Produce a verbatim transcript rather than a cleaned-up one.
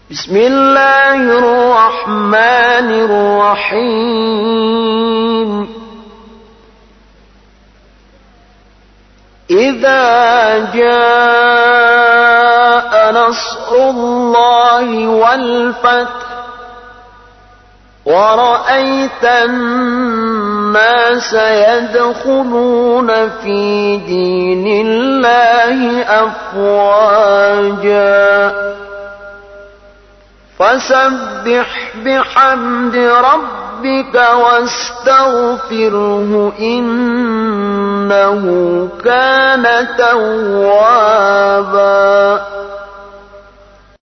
بسم الله الرحمن الرحيم إذا جاء نصر الله والفتح ورأيت الناس يدخلون في دين الله أفواجا فسبح بحمد ربك واستغفره إنه كان توابا.